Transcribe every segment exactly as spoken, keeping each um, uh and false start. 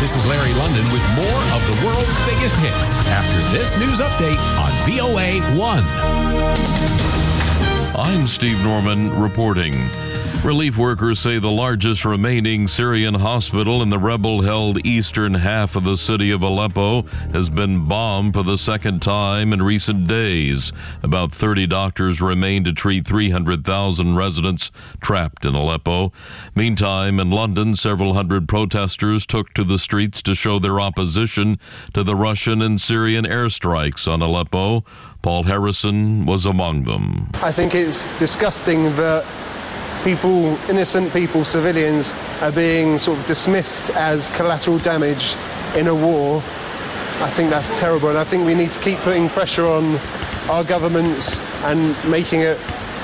This is Larry London with more of the world's biggest hits after this news update on V O A one. I'm Steve Norman reporting. Relief workers say the largest remaining Syrian hospital in the rebel-held eastern half of the city of Aleppo has been bombed for the second time in recent days. About thirty doctors remain to treat three hundred thousand residents trapped in Aleppo. Meantime, in London, several hundred protesters took to the streets to show their opposition to the Russian and Syrian airstrikes on Aleppo. Paul Harrison was among them. I think it's disgusting that people, innocent people, civilians, are being sort of dismissed as collateral damage in a war. I think that's terrible, and I think we need to keep putting pressure on our governments and making it,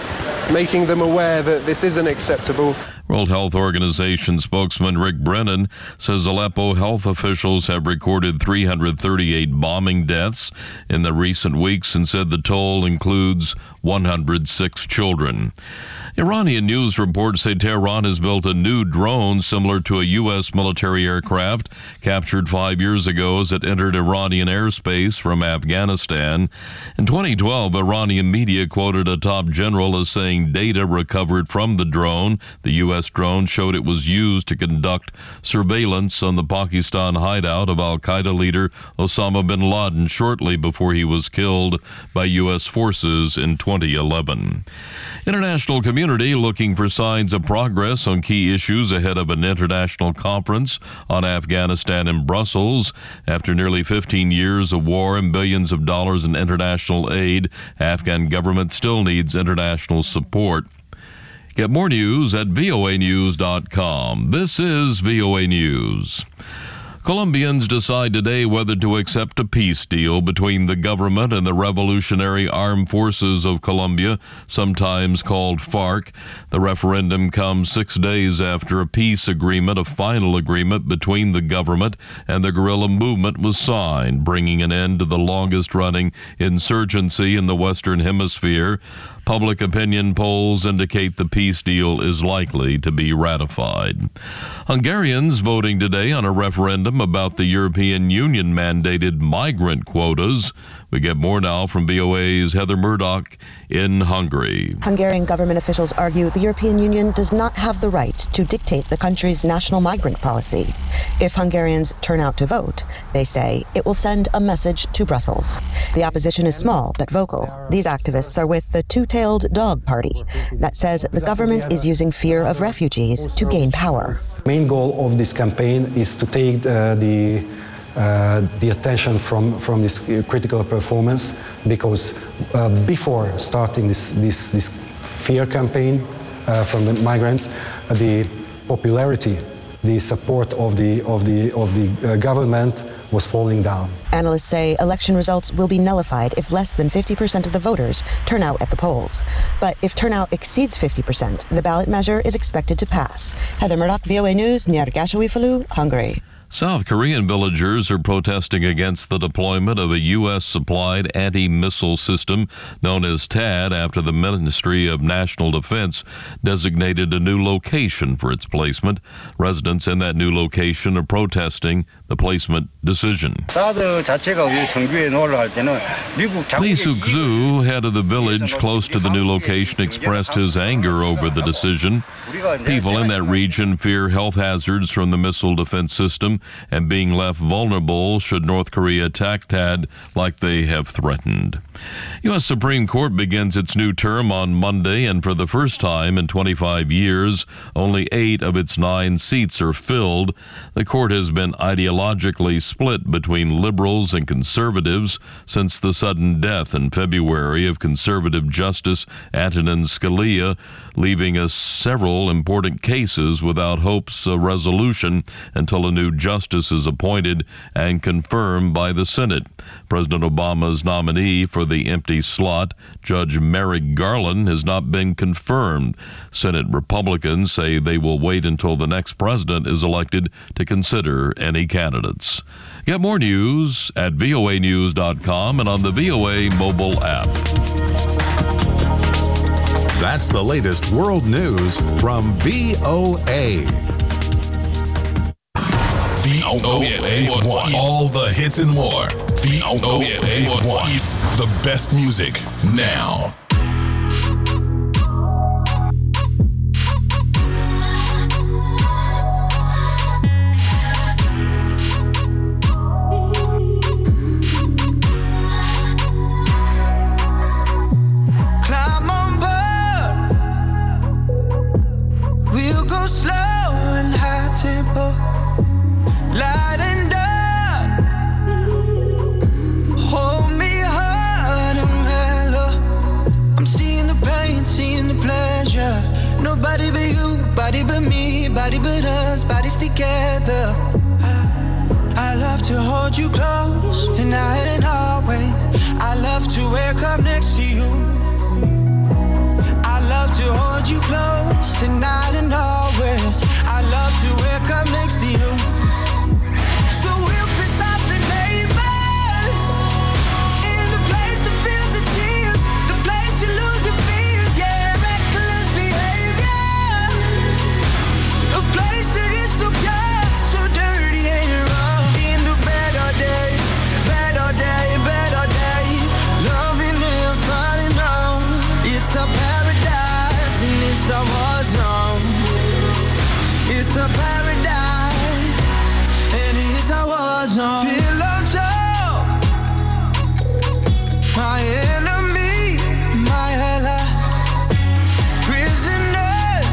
making them aware that this isn't acceptable. World Health Organization spokesman Rick Brennan says Aleppo health officials have recorded three hundred thirty-eight bombing deaths in the recent weeks and said the toll includes one hundred six children. Iranian news reports say Tehran has built a new drone similar to a U S military aircraft captured five years ago as it entered Iranian airspace from Afghanistan. In twenty twelve, Iranian media quoted a top general as saying data recovered from the drone, the U S drone, showed it was used to conduct surveillance on the Pakistan hideout of al-Qaeda leader Osama bin Laden shortly before he was killed by U S forces in twenty eleven. International community looking for signs of progress on key issues ahead of an international conference on Afghanistan in Brussels. After nearly fifteen years of war and billions of dollars in international aid, Afghan government still needs international support. Get more news at V O A news dot com. This is V O A News. Colombians decide today whether to accept a peace deal between the government and the Revolutionary Armed Forces of Colombia, sometimes called FARC. The referendum comes six days after a peace agreement, a final agreement between the government and the guerrilla movement, was signed, bringing an end to the longest-running insurgency in the Western Hemisphere. Public opinion polls indicate the peace deal is likely to be ratified. Hungarians voting today on a referendum about the European Union mandated migrant quotas. We get more now from V O A's Heather Murdoch in Hungary. Hungarian government officials argue the European Union does not have the right to dictate the country's national migrant policy. If Hungarians turn out to vote, they say it will send a message to Brussels. The opposition is small but vocal. These activists are with the Two-Tailed Dog Party that says the government is using fear of refugees to gain power. The main goal of this campaign is to take uh, the Uh, the attention from, from this critical performance, because uh, before starting this, this, this fear campaign uh, from the migrants, uh, the popularity, the support of the, of the, of the uh, government was falling down. Analysts say election results will be nullified if less than fifty percent of the voters turn out at the polls. But if turnout exceeds fifty percent, the ballot measure is expected to pass. Heather Murdoch, V O A News, Nyíregyháza-Újfalu, Hungary. South Korean villagers are protesting against the deployment of a U S-supplied anti-missile system known as THAAD after the Ministry of National Defense designated a new location for its placement. Residents in that new location are protesting the placement decision. Lee Suk-soo, head of the village close to the new location, expressed his anger over the decision. People in that region fear health hazards from the missile defense system and being left vulnerable should North Korea attack THAAD like they have threatened. U S Supreme Court begins its new term on Monday, and for the first time in twenty-five years, only eight of its nine seats are filled. The court has been ideologically split between liberals and conservatives since the sudden death in February of conservative Justice Antonin Scalia, leaving us several important cases without hopes of resolution until a new justice is appointed and confirmed by the Senate. President Obama's nominee for the empty slot, Judge Merrick Garland, has not been confirmed. Senate Republicans say they will wait until the next president is elected to consider any candidates. Get more news at V O A news dot com and on the V O A mobile app. That's the latest world news from V O A. V O A one. All the hits and more. V O A one. The best music now. Body but us, bodies together. I love to hold you close tonight and always. I love to wake up next to you. I love to hold you close tonight and always. I love to wake up next to you. So we'll piss off the neighbors in the place that feels the tears, the place you lose your fears, yeah, reckless behavior. A place that is so pure, so dirty and wrong. In the bed all day, bed all day, bed all day. Loving and falling on. It's a paradise and it's a war zone. It's a paradise and it's a war zone. Pillow talk, my enemy, my ally. Prisoners,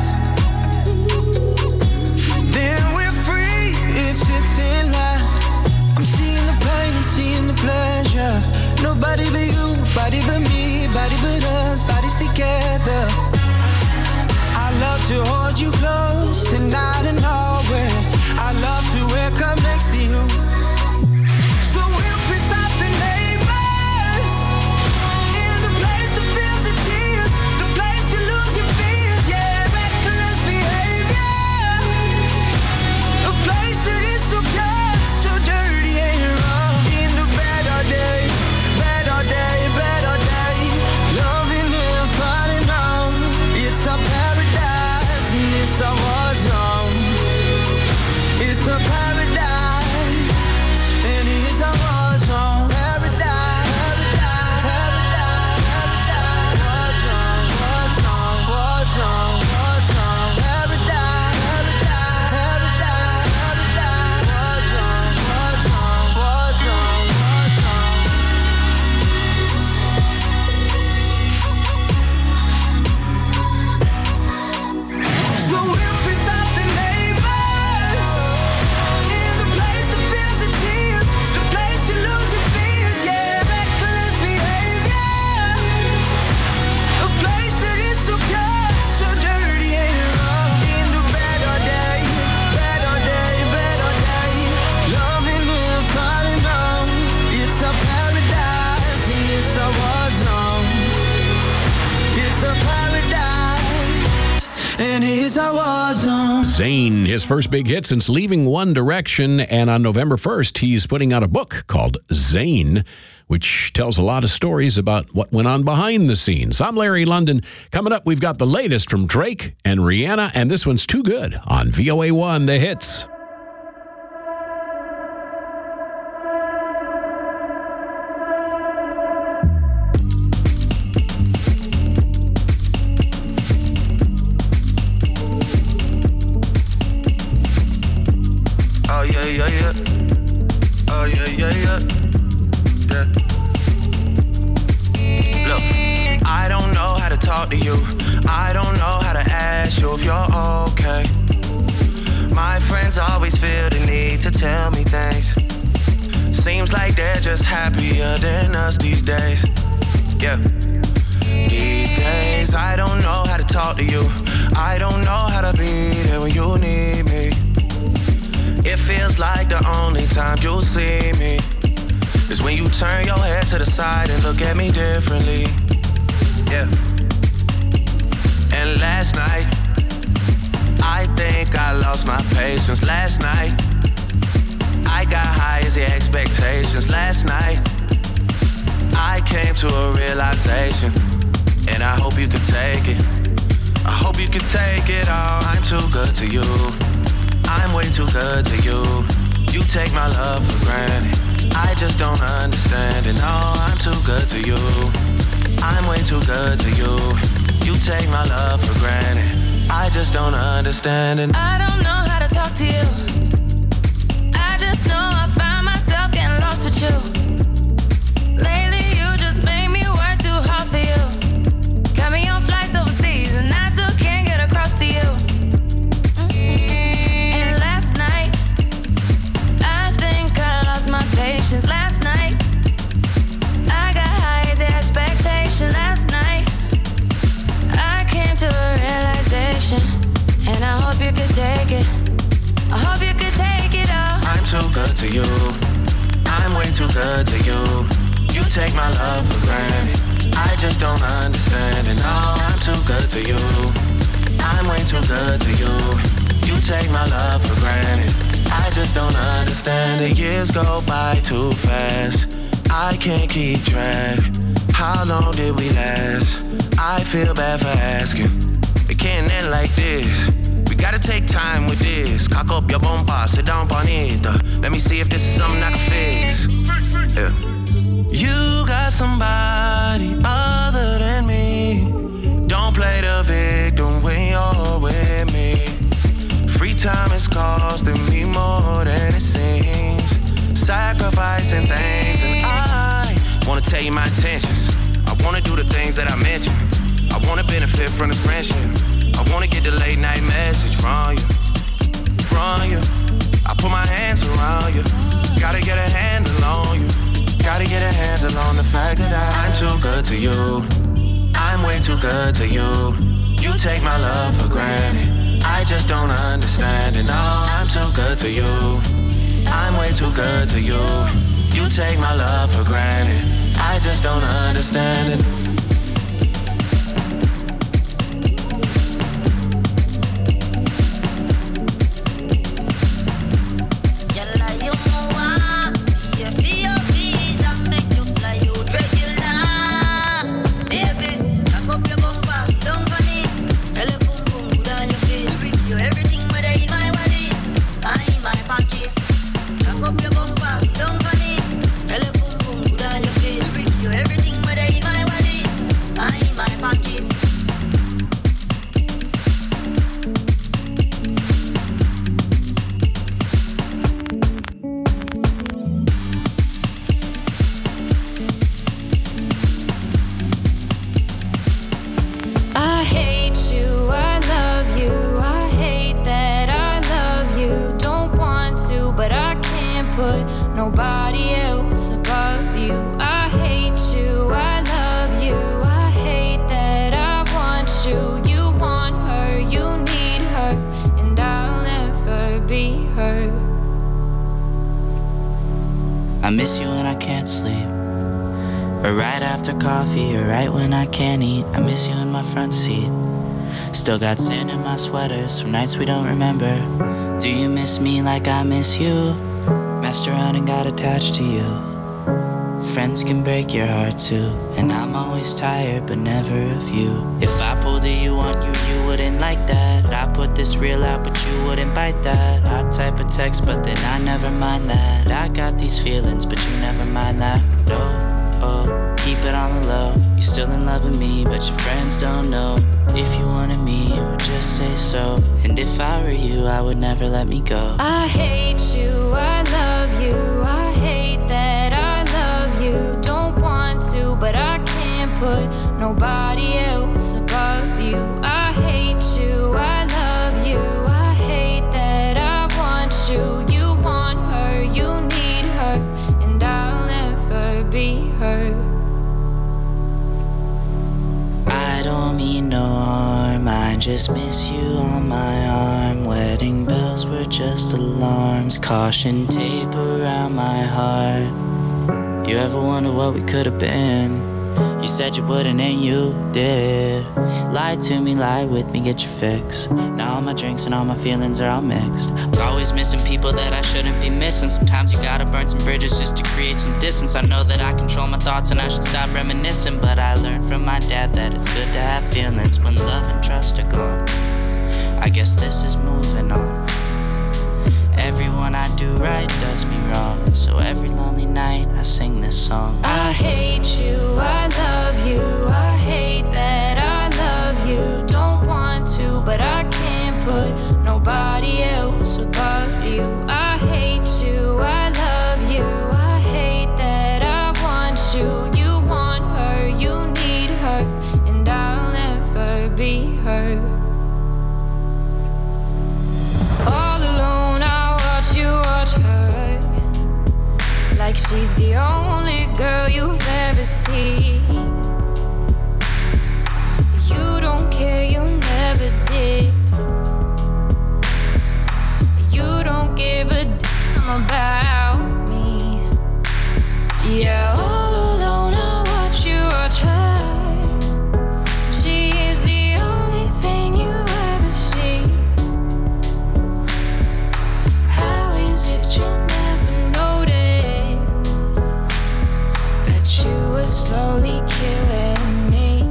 then we're free. It's a thin line. I'm seeing the pain, seeing the pleasure. Nobody but you, body but me, body but us, bodies together. I love to hold you close tonight and always. I love to wake up next to you. So we'll piss off the neighbors in the place that feels the tears, the place you lose your fears, yeah, reckless behavior. A place that is so pure, so dirty and wrong. In the bed all day, bed all day, bed all day. Loving and falling on. It's a paradise and it's a war zone. It's a paradise and it's a war zone. Paradise, paradise, paradise, war zone, war zone, war zone, war zone. Paradise, paradise, paradise, war zone, war zone, war zone, war zone. So we'll piss off the neighbors in the place that feels the tears, the place you lose your fears, yeah, reckless behavior. A place that is so pure, so dirty and wrong. In the bed all day, bed all day, bed all day. Loving and falling on. It's a paradise and it's a war zone. It's a paradise and it's a war zone. Zayn, his first big hit since leaving One Direction, and on November first, he's putting out a book called Zayn, which tells a lot of stories about what went on behind the scenes. I'm Larry London. Coming up, we've got the latest from Drake and Rihanna, and this one's Too Good on V O A one, The Hits. Oh yeah, yeah, yeah. Oh yeah, yeah, yeah. Yeah. Look, I don't know how to talk to you. I don't know how to ask you if you're okay. My friends always feel the need to tell me things. Seems like they're just happier than us these days. Yeah. These days, I don't know how to talk to you. I don't know how to be there when you need me. It feels like the only time you'll see me is when you turn your head to the side and look at me differently. Yeah. And last night, I think I lost my patience. Last night, I got high as the expectations. Last night, I came to a realization, and I hope you can take it. I hope you can take it all. I'm too good to you. I'm way too good to you. take my love for granted. I just don't understand it. No, I'm too good to you. I'm way too good to you. You take my love for granted. I just don't understand it. I don't know how to talk to you. I just know I find myself getting lost with you. Lately you just make me work too hard for you. Got me on flights overseas and I still can't get across to you. And last night I think I lost my patience. Last night I got high as expectations. Last night I came to a realization, and I hope you could take it. I hope you could take it all. I'm too good to you. I'm way too good to you. You take my love for granted. I just don't understand it. No, I'm too good to you. I'm way too good to you. You take my love for granted. I just don't understand it. Years go by too fast. I can't keep track. How long did we last? I feel bad for asking. It can't end like this. We gotta take time with this. Cock up your bomba, sit down bonita. Let me see if this is something I can fix. Yeah. You got somebody other than me. Don't play the victim when you're with me. Free time is costing me more than it seems. Sacrificing things, and I wanna tell you my intentions. I wanna do the things that I mentioned. I wanna benefit from this friendship. I wanna get the late night message from you, from you. I put my hands around you. Gotta get a handle on you. Gotta get a handle on the fact that I, I'm too good to you. I'm way too good to you. You take my love for granted. I just don't understand it. No, I'm too good to you. I'm way too good to you. You take my love for granted. I just don't understand it. Nobody else above you. I hate you, I love you. I hate that I want you. You want her, you need her, and I'll never be her. I miss you when I can't sleep, or right after coffee, or right when I can't eat. I miss you in my front seat. Still got sand in my sweaters from nights we don't remember. Do you miss me like I miss you? Messed around and got attached to you. Friends can break your heart too, and I'm always tired but never of you. If I pulled a you on you, you wouldn't like that. I put this reel out but you wouldn't bite that. I type a text but then I never mind that. I got these feelings but you never mind that. No, oh, keep it on the low. You're still in love with me but your friends don't know. If you wanted me, you would just say so. And if I were you, I would never let me go. I hate you, I love you. I hate that I love you. Don't want to, but I can't put nobody else above you. I hate you, I love you. I hate that I want you. You want her, you need her, and I'll never be her. I don't mean no harm, I just miss you on my arm. Wedding bells were just alarms, caution tape around my heart. You ever wonder what we could have been? You said you wouldn't and you did. Lie to me, lie with me, get your fix. Now all my drinks and all my feelings are all mixed. Always missing people that I shouldn't be missing. Sometimes you gotta burn some bridges just to create some distance. I know that I control my thoughts and I should stop reminiscing, but I learned from my dad that it's good to have feelings when love and trust are gone. I guess this is moving on. Everyone I do right does me So every lonely night I sing this song. I hate you, I love you, I hate that I love you. Don't want to, but I can't put nobody else above you. I hate you, I love you, I hate that I want you. You want her, you need her, and I'll never be her. All alone I watch you watch her, like she's the only girl you've ever seen. You don't care, you never did. You don't give a damn about me. Yeah, all alone I watch you watch her. She is the only thing you ever see. How is it you never notice that you were slowly killing me?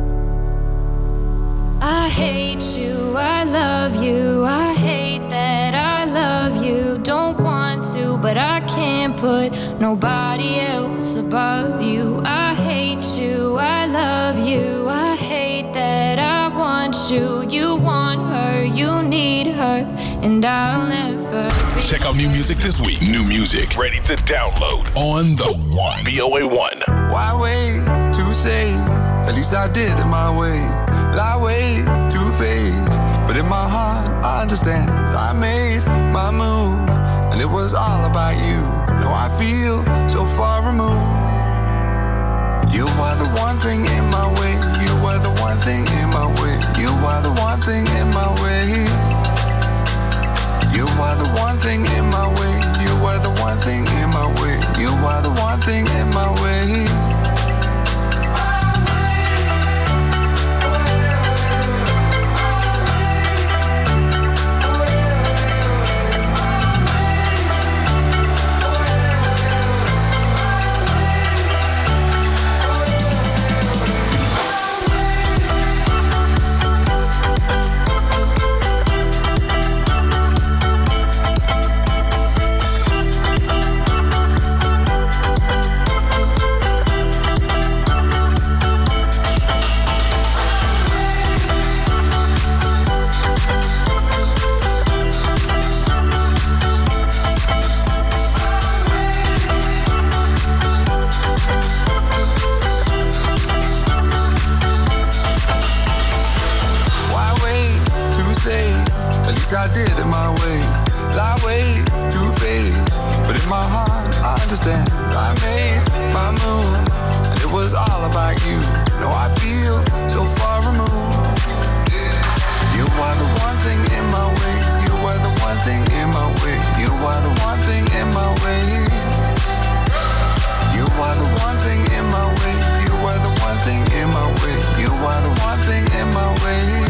I hate you, I love you, I hate that I love you. Don't want to, but I can't put nobody else above you. I hate you, I love you, I hate that I want you. You want her, you need her, and I'll never be. Check out new music this week. New music ready to download on the One. V O A one. Why wait to say? At least I did it my way. Lie way too faced, but in my heart I understand. I made my move, and it was all about you. Now I feel so far removed. You are the one thing in my way. You are the one thing in my way. You are the one thing in my way. You are the one thing in my way. You are the one thing in my way. You are the one thing in my way. I did it my way. Lie way too faced, but in my heart I understand. I made my move, and it was all about you. Now I feel so far removed. You are the one thing in my way. You are the one thing in my way. You are the one thing in my way. You are the one thing in my way. You are the one thing in my way. You are the one thing in my way.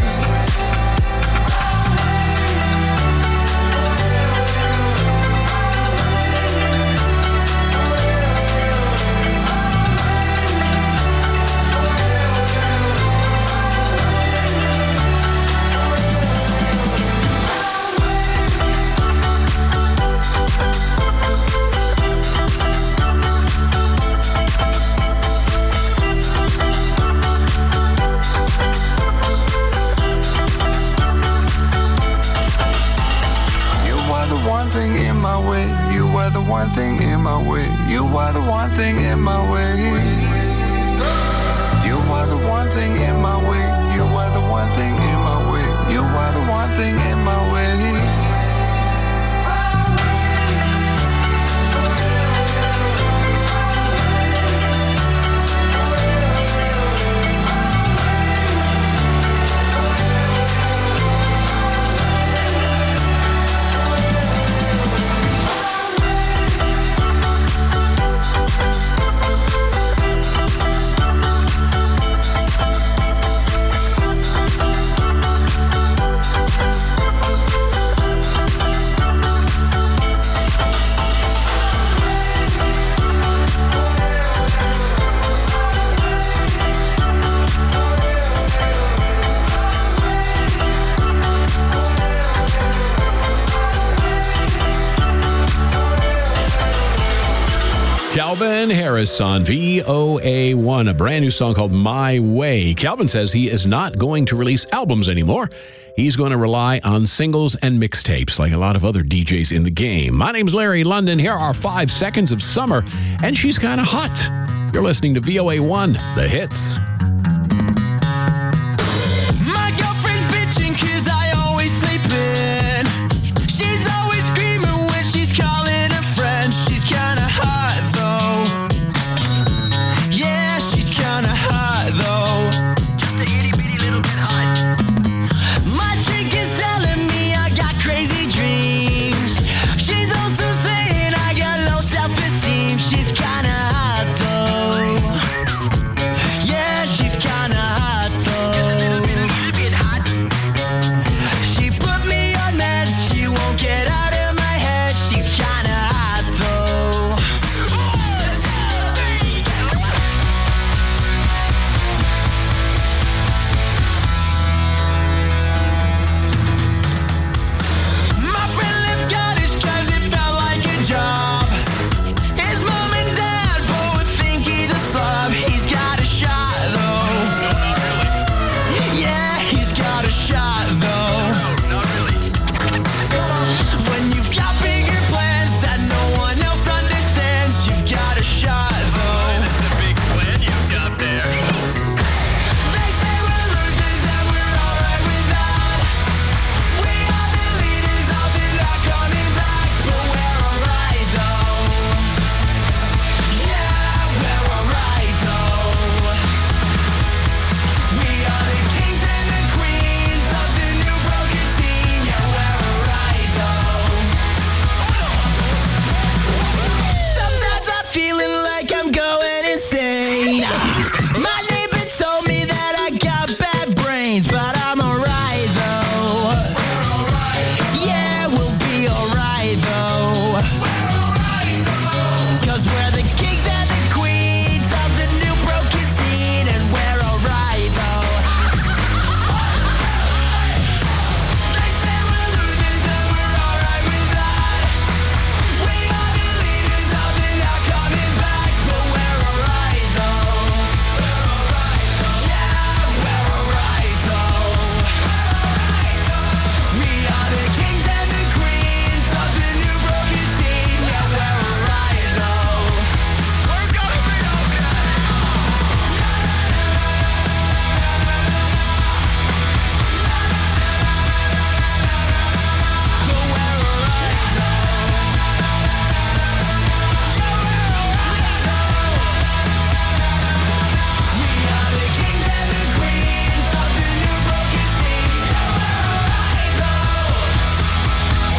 One thing in my way, you are the one thing in my way. You are the one thing in my way. You are the one thing in my way. You are the one thing in my way. You are the one thing in my way. Calvin Harris on V O A one, a brand new song called My Way. Calvin says he is not going to release albums anymore. He's going to rely on singles and mixtapes like a lot of other D Js in the game. My name's Larry London. Here are five seconds of summer, and she's kind of hot. You're listening to V O A one, The Hits. My girlfriend's bitching 'cause I always sleep in. She's always screaming when she's calling a friend. She's kinda hot though. Yeah, she's kinda hot though. Just a itty bitty little bit hot. My chick is telling me I got crazy dreams. She's also saying I got low self-esteem. She's kinda hot though. Yeah, she's kinda hot though. Just a little bit, a little bit hot. She put me on meds. She won't get out of my head. She's kinda hot though. My friend left college 'cause it felt like a job. His mom and dad both think he's a slob. He's got a shot though. Yeah, he's got a shot though. When you've got bigger plans that no one else understands, you've got a shot though. That's a big plan you've got there. They say we're losers and we're alright with that. We are the leaders of the not coming back, but we're alright though. Yeah, we're alright though. We are the kings and the queens of the new broken scene. Yeah, we're alright though. Sometimes I'm feeling like I'm going insane. My neighbor told me that I got bad brains, but I'm alright though. Yeah, we'll be alright though. 'Cause we're the kings and the queens of the new broken scene, and we're alright though. They say we're losers and we're alright with that. We are the leaders of the not coming back, but we're alright though. Yeah, we're alright though. We are the kings and the queens of the new broken scene. Yeah, we're alright though. We're gonna be okay. But we're alright though. We are the kings and the queens of the new broken scene. Yeah, we're alright though.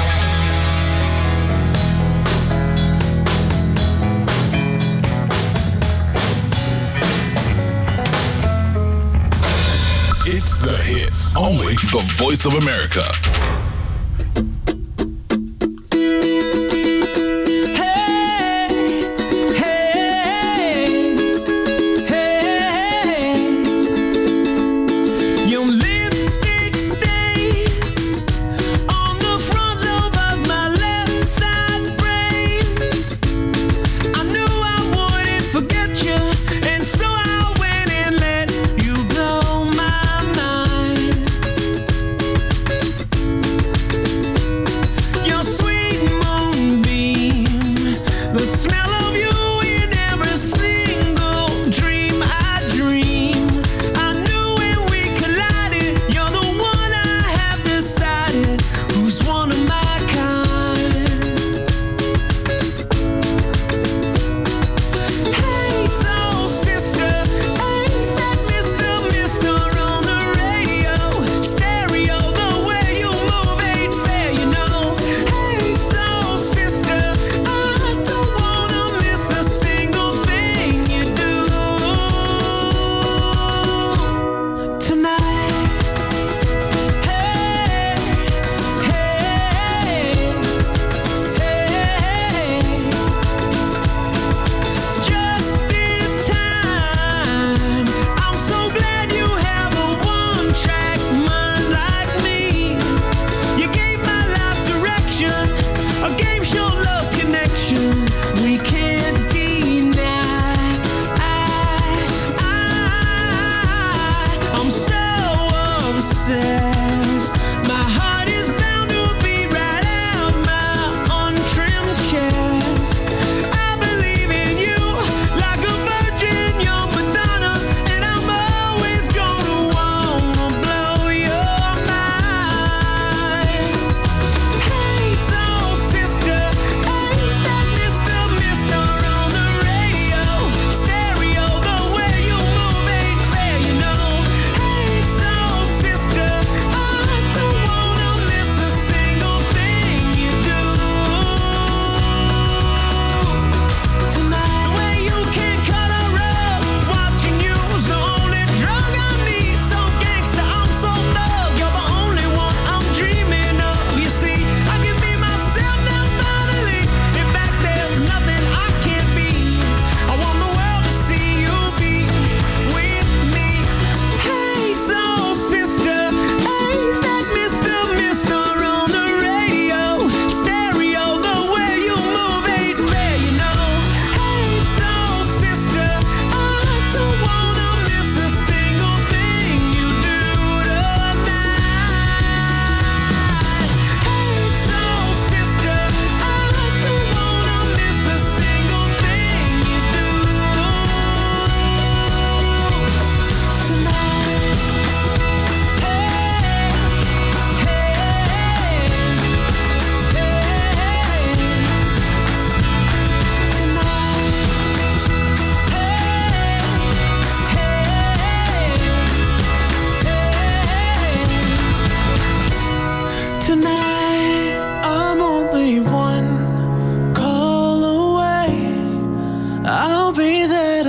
It's The Hits. Only the Voice of America. Hey, hey, hey. Your lipstick stains on the front lobe of my left side brains. I knew I wouldn't forget you, and so I went and let you blow my mind.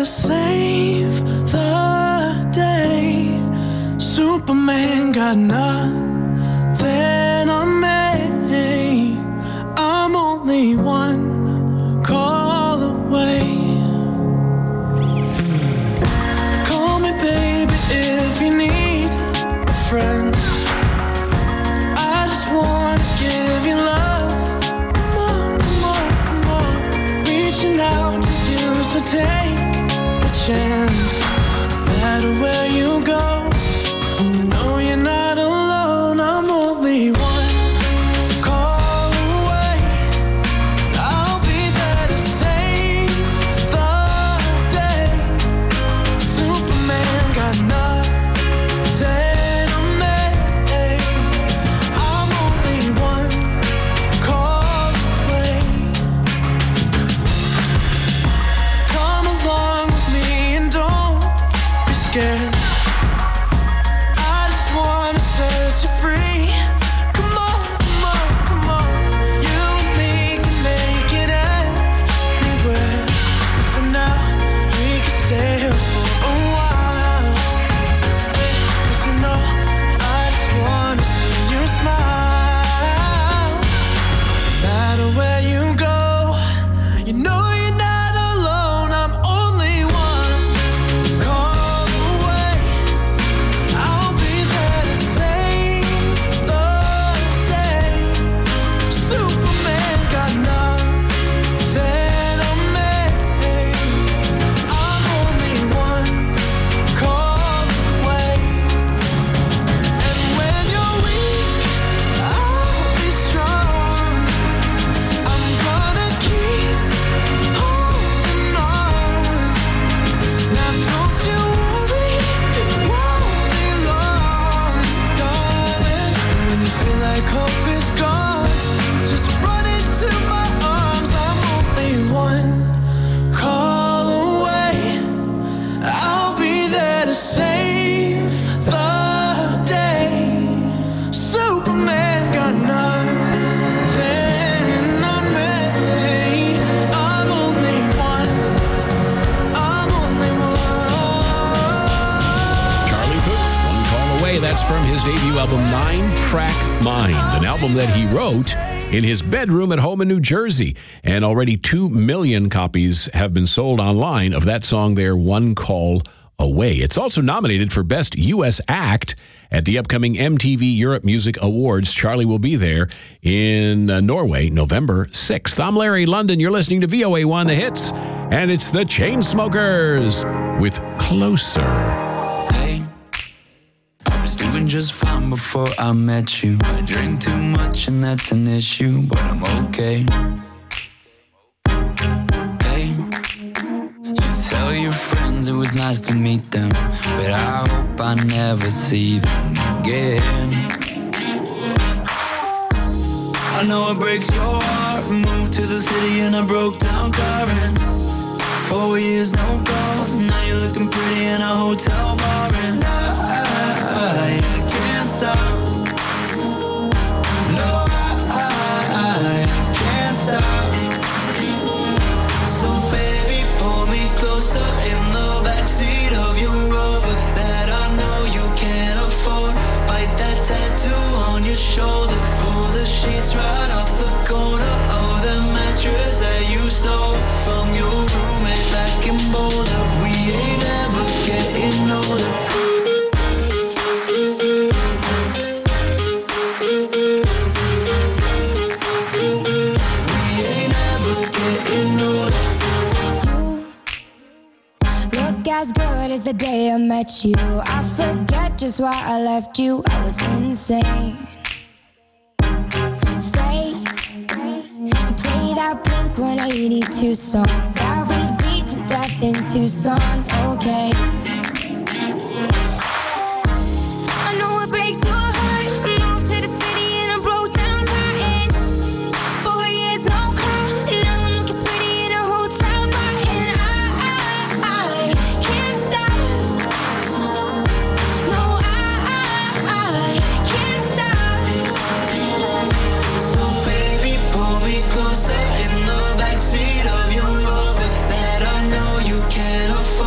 to save the day. Superman got nothing on me. I'm only one call away. Call me baby if you need a friend. I just wanna give you love. Come on, come on, come on. Reaching out to you, so take a chance. No matter where you go, no, you're not alone. I'm only one call away. I'll be there to save the day. Superman got nothing on me. I'm only one call away. Come along with me and don't be scared. I just wanna set you free. Come on, come on, come on. You and me can make it anywhere. But for now, we can stay here for a while. 'Cause you know, I just wanna see you smile. No matter where you go, you know you're not alone. I'm only one call away. I'll be there to save the day. Superman got nothing on me. I'm only one call away. And when you're weak, I'll be strong. I'm gonna keep holding on. Now don't you worry, it won't be long, darling. And when you feel like hope is gone, just run into my arms. I'm only one call away. I'll be there to save the day. Superman got nothing on me. I'm only one. I'm only one. Charlie Puth, One Call Away. That's from his debut album, Nine Track Mind, an album that he wrote in his bedroom at home in New Jersey. And already two million copies have been sold online of that song there, One Call Away. It's also nominated for Best U S Act at the upcoming M T V Europe Music Awards. Charlie will be there in uh, Norway, November sixth. I'm Larry London. You're listening to V O A one, The Hits, and it's the Chainsmokers with Closer. Hey, I was doing just fine before I met you. I drink too much and that's an issue, but I'm okay. Hey, you tell your friends it was nice to meet them, but I hope I never see them again. I know it breaks your heart. Moved to the city in a broke down car and four years no calls. Now you're looking pretty in a hotel bar and I, I, I can't stop. No, I, I, I can't stop. So baby, pull me closer in the backseat of your Rover that I know you can't afford. Bite that tattoo on your shoulder. Pull the sheets right off the corner of the mattress that you stole from your roommate back in Boulder. We ain't ever getting older. We ain't ever getting older. Look as good as the day I met you. I forget just why I left you. I was insane. Stay and play that Blink one eighty-two song that we beat to death in Tucson. Okay. I know it breaks your heart. Moved to the city in a broke down car and four years no call. Now I'm looking pretty in a hotel bar and I, I, I can't stop. No, I, I, I can't stop. So baby, pull me closer in the backseat of your Rover that I know you can't afford.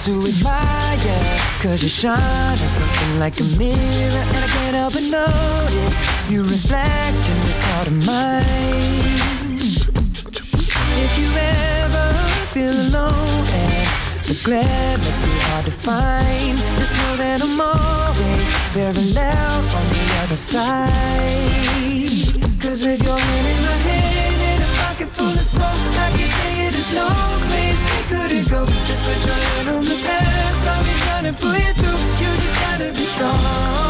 to admire, cause you shine on something like a mirror, and I can't help but notice you reflect in this heart of mine. If you ever feel alone and the glare makes me hard to find, just know that I'm always parallel on the other side. Cause with your hand in my hand and a pocket full of soul, I can tell you there's no place we couldn't go. Just put your hand on the past, I'll be trying to pull you through. You just gotta be strong.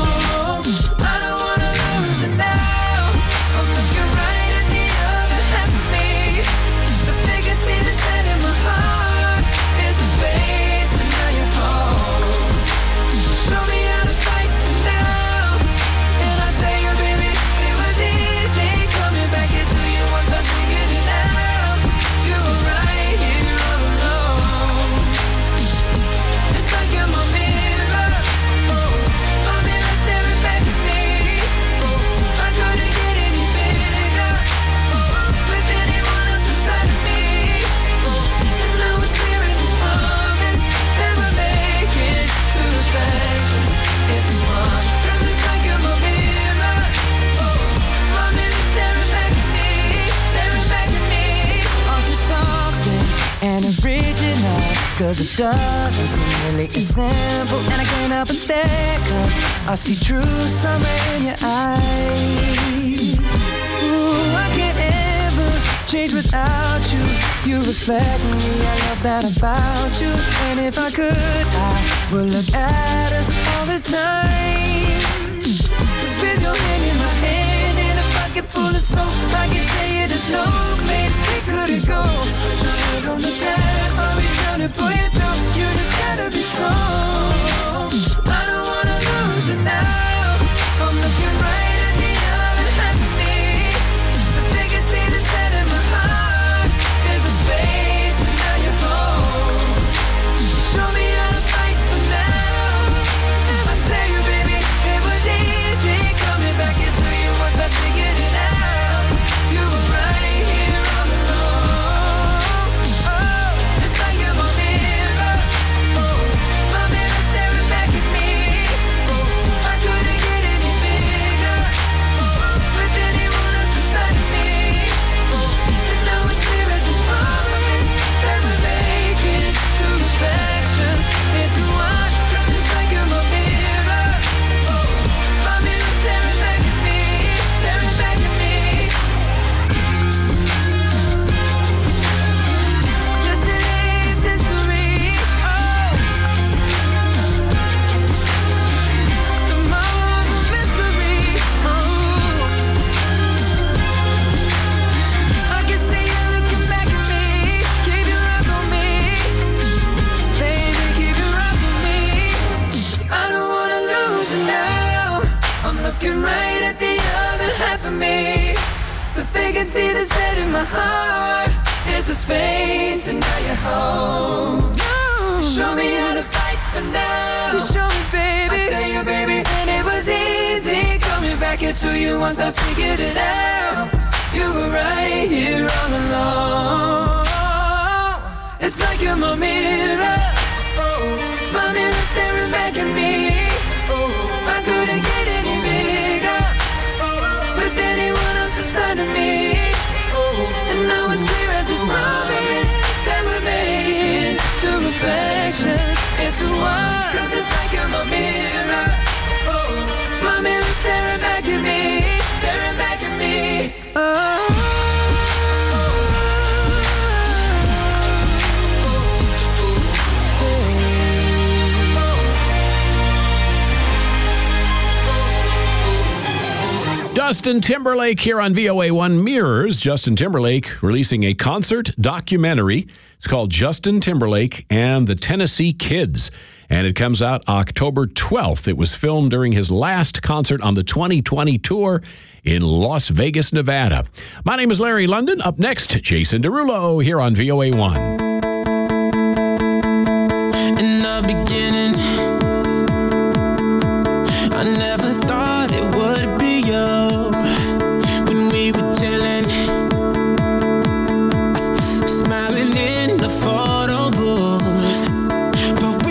I don't wanna lose you now. I'm looking right at the other half of me. The bigger see the set in my heart is a space, and now you're home. Show me how to fight now, and I'll tell you, baby, it was easy coming back into you once I figured it out. You were right here all alone. It's like you're my mirror, oh, my mirror staring back at me. Oh, I couldn't get any bigger, oh, with anyone else beside of me. Oh, and now it's clear as this promise that we're making two reflections into one. Cause it's like you're my mirror, oh, my mirror staring back at me, staring back at me. Aren't you something and original? Cause it doesn't seem really as simple, and I can't help but stare, cause I see true summer in your eyes. Ooh, I can't ever change without you. You reflect me, I love that about you. And if I could, I would look at us all the time. Cause with your hand in my hand and a pocket full of soap, I can tell you there's no place we couldn't go. Just put your head on the past, I'll be trying to pull you through. You just gotta be strong. I don't wanna lose you now. I'm looking right at the other half of me. The biggest see the set in my heart is a space, and now you're home. Show me how to fight for now, and I tell you, baby, it was easy coming back into you once I figured it out. You were right here all alone. Oh, it's like you're my mirror, oh, my mirror staring back at me. Oh, I couldn't get any bigger, oh, with anyone else beside of me. Oh, and now it's clear as this promise that we're making two reflections into one. Cause it's like you're my mirror, oh, my mirror staring back at me, staring back at me. Yesterday's history, oh, tomorrow's a mystery, oh. I can see you looking back at me. Keep your eyes on me, baby, keep your eyes on me. 'Cause I don't wanna lose you now. I'm looking right at the other half of me. The vacancy that's set in my heart is a space, and now you're home. Show me how to fight for now. You show me, baby. I tell you, baby, and it was easy coming back into you once I figured it out. You were right here all along. It's like you're my mirror, oh, my mirror staring back at me. Oh, I couldn't get any bigger, oh, with anyone else beside of me. Oh, and now it's clear as this promise that we're making two reflections into one. Cause it's like you're my mirror, oh, my mirror staring back at me, staring back at me. Oh. Justin Timberlake here on V O A one Mirrors. Justin Timberlake releasing a concert documentary. It's called Justin Timberlake and the Tennessee Kids, and it comes out October twelfth. It was filmed during his last concert on the twenty twenty tour in Las Vegas, Nevada. My name is Larry London. Up next, Jason Derulo here on V O A one. In the beginning, I never thought it would be you. When we were chilling, smiling in the photo booth, but we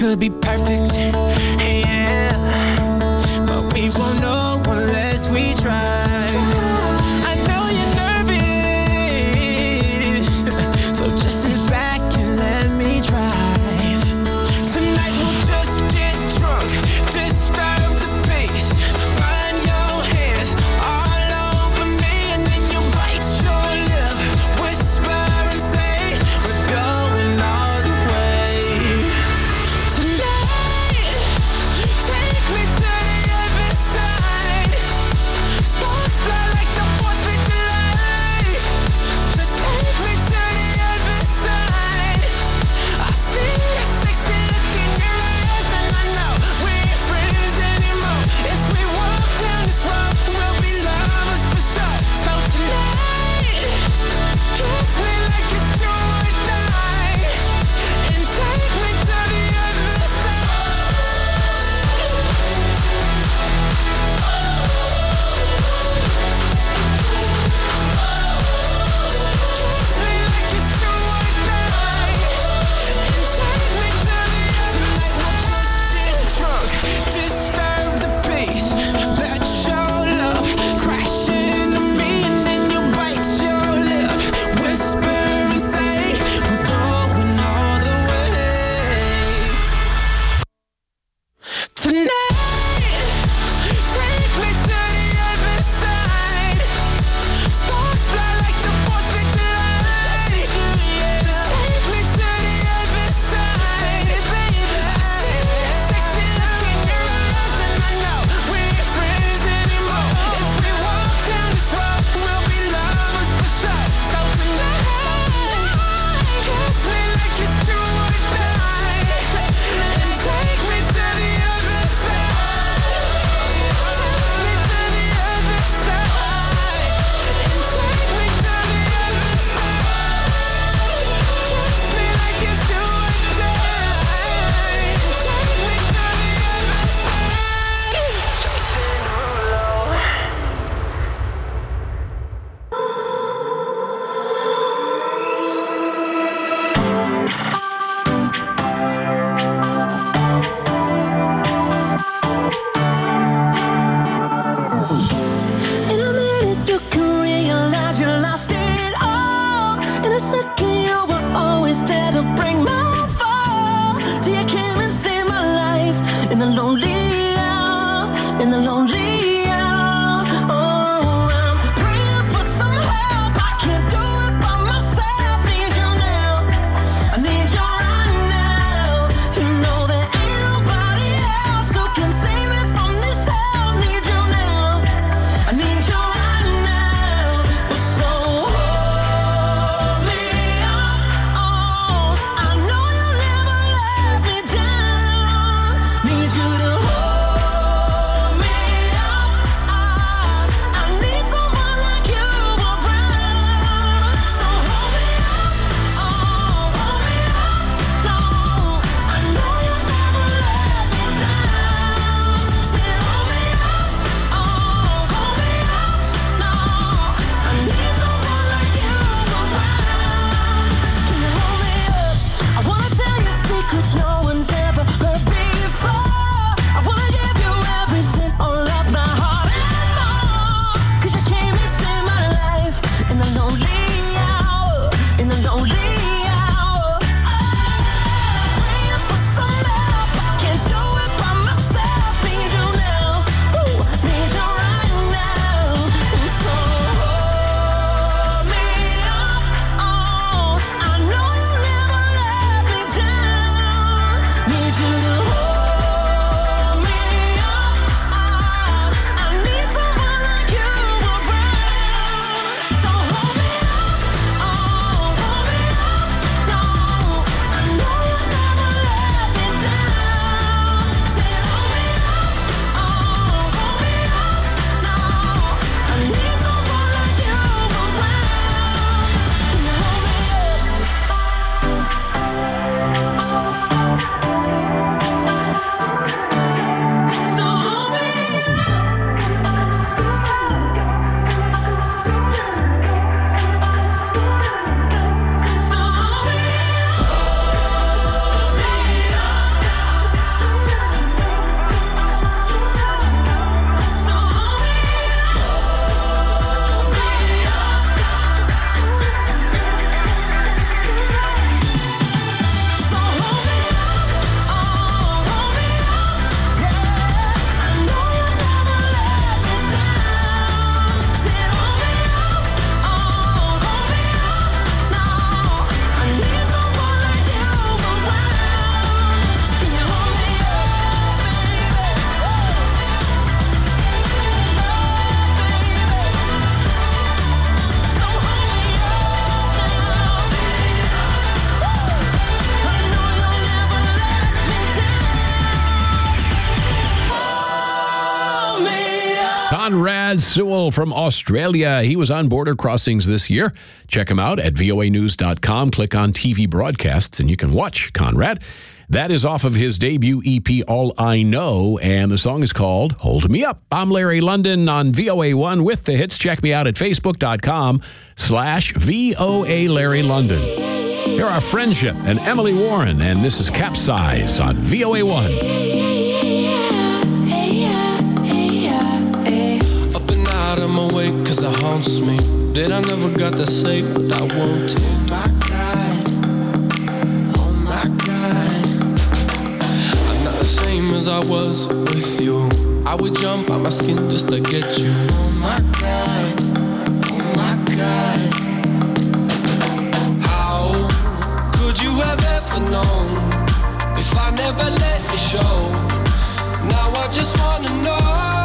could be perfect, yeah, but we won't know unless we try. I know you're nervous, so just sit back and let me drive. Tonight we'll just get drunk, disturb the peace, run your hands all over me, and then you bite your lip, whisper and say we're going all the way. Tonight, take me to the other side. Sparks fly like Conrad Sewell from Australia. He was on Border Crossings this year. Check him out at V O A news dot com. Click on T V broadcasts and you can watch Conrad. That is off of his debut E P, All I Know, and the song is called Hold Me Up. I'm Larry London on V O A one with the hits. Check me out at facebook.com slash VOA Larry London. Here are Friendship and Emily Warren, and this is Capsize on V O A one. Up and out, I'm awake cause it haunts me. That I never got to say what I want to. Oh my God, oh my God, I'm not the same as I was with you. I would jump out my skin just to get you. Oh my God, oh my God, how could you have ever known if I never let you show? Now I just wanna know.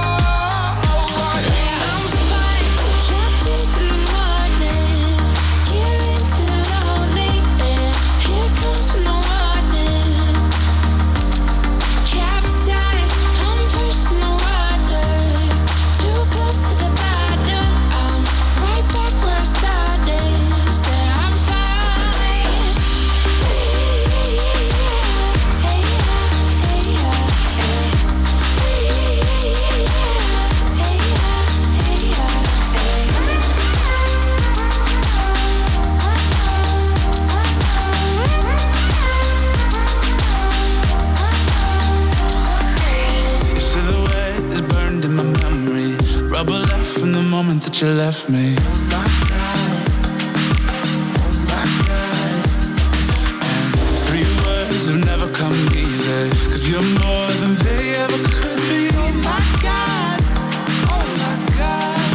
That you left me. Oh my God, oh my God. And three words have never come easy, cause you're more than they ever could be. Oh my God, oh my God,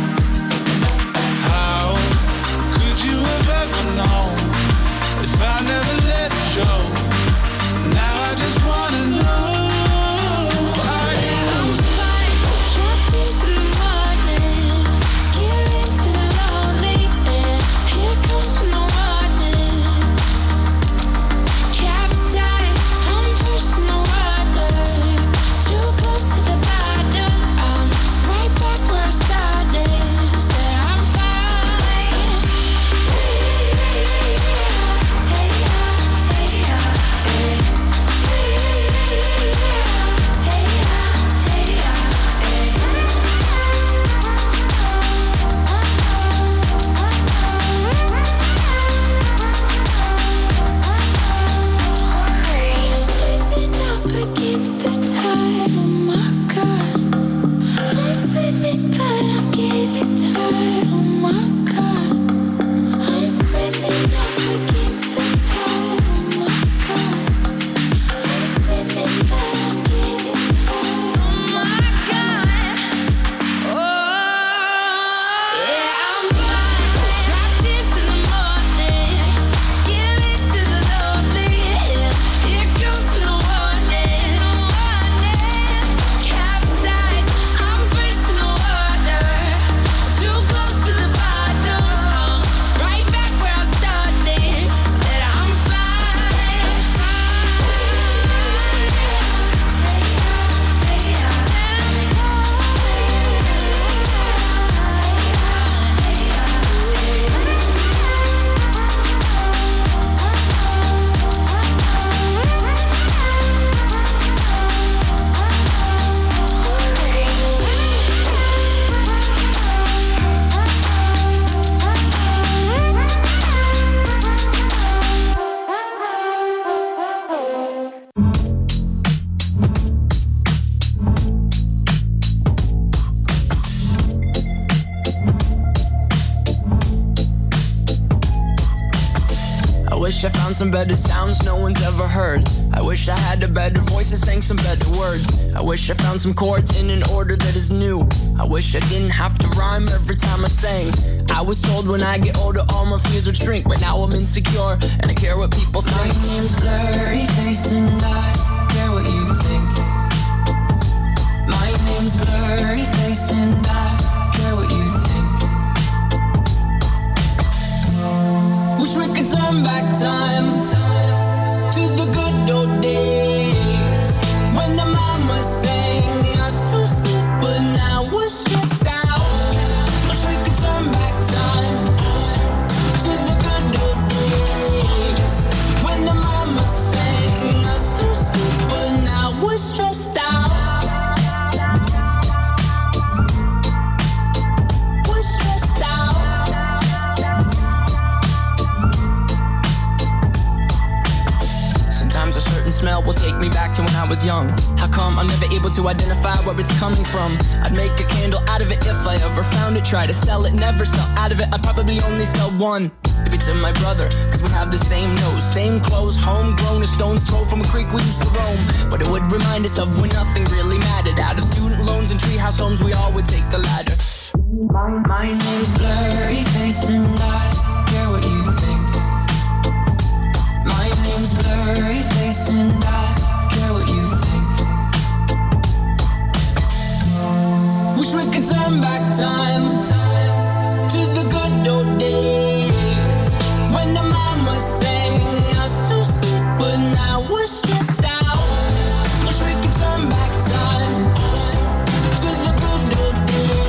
how could you have ever known if I never let it show? Now I just wanna know. I found some better sounds no one's ever heard. I wish I had a better voice and sang some better words. I wish I found some chords in an order that is new. I wish I didn't have to rhyme every time I sang. I was told when I get older all my fears would shrink, but now I'm insecure and I care what people think. My name's Blurry Face and I care what you think. My name's Blurry Face and I care what you think. Wish we could turn back time to the good old days when the mama sang us to sleep, but now we're stressed was young. How come I'm never able to identify where it's coming from? I'd make a candle out of it if I ever found it. Try to sell it, never sell out of it. I'd probably only sell one. Maybe to my brother, cause we have the same nose, same clothes, homegrown, a stone's throw from a creek we used to roam. But it would remind us of when nothing really mattered. Out of student loans and treehouse homes, we all would take the ladder. My, my name's Blurry Face and I care what you think. My name's Blurry Face and I care what you think. Wish we could turn back time to the good old days when the mama sang us to sleep, but now we're stressed out. Wish we could turn back time to the good old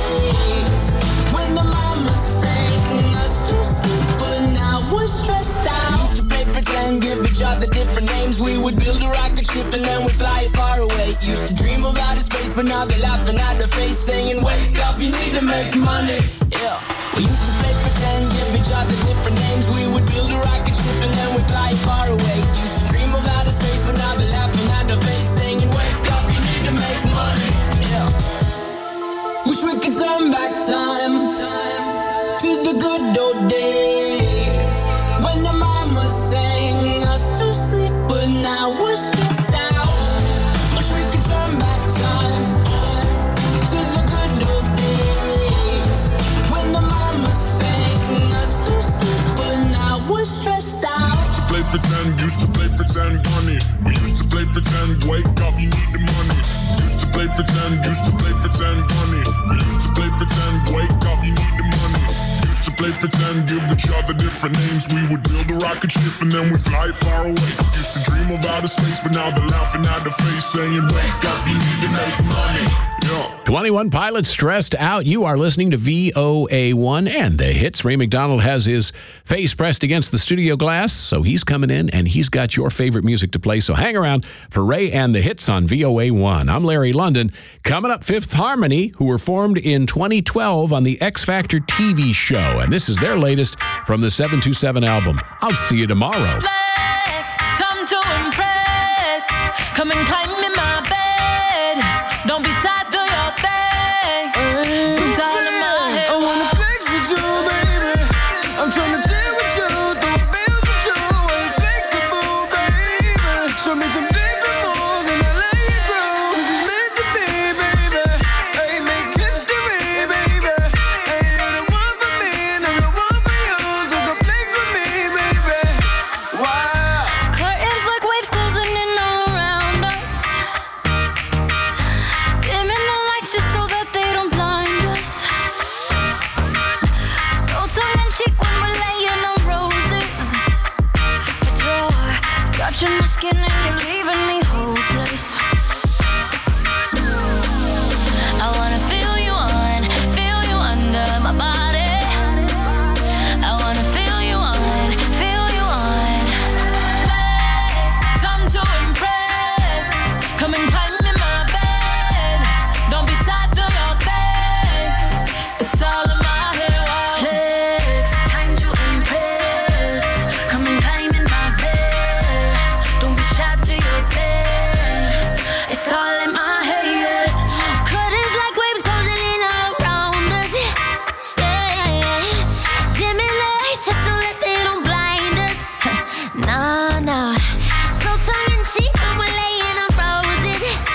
days when the mama sang us to sleep, but now we're stressed out. Used to play pretend, give each other different names. We would build a rocket ship and then we'd fly far away. Used to dream of outer space, but now they're laughing at the face, saying, wake up, you need to make money. Yeah. We used to play pretend, give each other different names. We would build a rocket ship and then we'd fly far away. Used to dream of outer space, but now they're laughing at the face, saying, wake up, you need to make money. Yeah. Wish we could turn back time to the good old days when the mama sang us to sleep, but now we're stressed out. Wish we could turn back time to the good old days when the mama sang us to sleep, but now we're stressed out. Used to play pretend, used to play pretend, money. We used to play pretend, wake up, you need the money. Used to play pretend, used to play pretend, money. We used to play pretend, wake up, you need the money. Used to play pretend, give each other different names. We would build a rocket ship and then we'd fly far away. Used to dream of outer space, but now they're laughing at the face, saying, wake up, you need to make money. Yeah. twenty-one Pilots, Stressed Out. You are listening to V O A one and the hits. Ray McDonald has his face pressed against the studio glass, so he's coming in and he's got your favorite music to play. So hang around for Ray and the hits on V O A one. I'm Larry London. Coming up, Fifth Harmony, who were formed in twenty twelve on the X Factor T V show. And this is their latest from the seven two seven album. I'll see you tomorrow. Flex, time to impress. Come and climb in my bed. Don't be sad, do your thing. It's all in my head. I wanna flex with you, baby. I'm tryna chill with you, throw bills with you. Ain't flexible, baby. Show me some different moves and I let you go. 'Cause it's meant to be, baby. Ain't make history, baby. Ain't you're the one for me and I'm the one for you. So come flex with me, baby. Wow. Curtains like waves closing in around us. Dimming the lights just so that they don't blind us. So tongue in cheek when we're laying on roses. But you're touching my skin and you're leaving me hopeless. I wanna feel you on, feel you under my body. I wanna feel you on, feel you on. Flex, time to impress. Come and climb in my bed. Don't be sad, do your thing. It's all in my head. Wow. Flex, time to impress. Come and climb in my bed. Don't be shy to your bed. It's all in my head, yeah. Curtains like waves closing in all around us. Yeah. Dimming the lights just so that they don't blind us. Nah, nah. Slow tongue in cheek when we're laying on roses.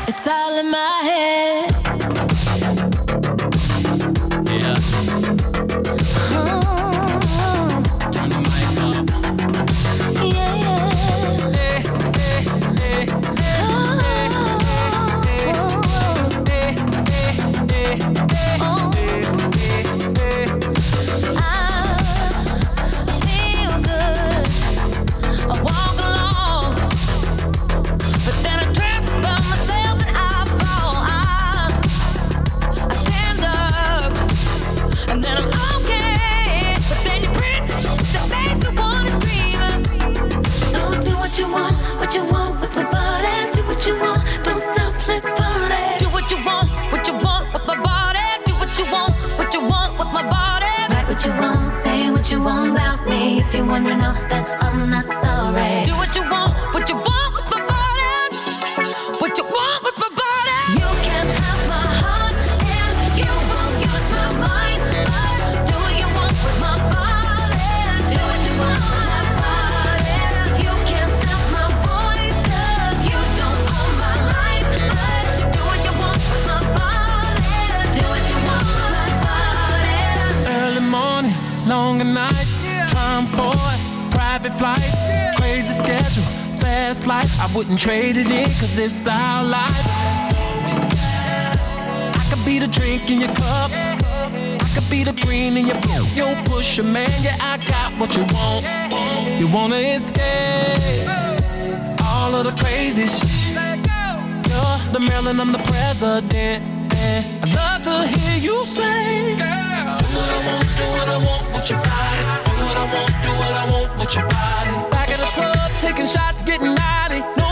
It's all in my head. Yeah. Oh, Turn the mic up. yeah. Hey, hey, hey, hey, Oh, hey, hey, hey, hey, oh. hey, hey. I feel good. I walk along, but then I trip by myself and I fall. I, I stand up, and then I'm okay. But then you bring the shit that makes me wanna scream. So do what you want, what you want with my body. Do what you want, don't stop, let's party. Do what you want, what you want with my body. Do what you want, what you want with my body. Write what you want, say what you want about me. If you're wondering all that, I'm not sorry. Do what you want, what you want with my body. What you want with my body. You can't have my heart and you won't use my mind. But do what you want with my body. Do what you want with my body. You can't stop my voice 'cause you don't own my life. But do what you want with my body. Do what you want with my body. Early morning, longer nights, time for private flights, crazy schedule, fast life. I wouldn't trade it in, cause it's our life. I could be the drink in your cup, I could be the green in your boot. Yo, pusher, man, yeah, I got what you want. You wanna escape all of the crazy shit. You're the Maryland, I'm the president. And I'd love to hear you say, girl, do what I want, do what I want with your body. Do what I want, do what I want with your body. Back at the club, taking shots, getting naughty. No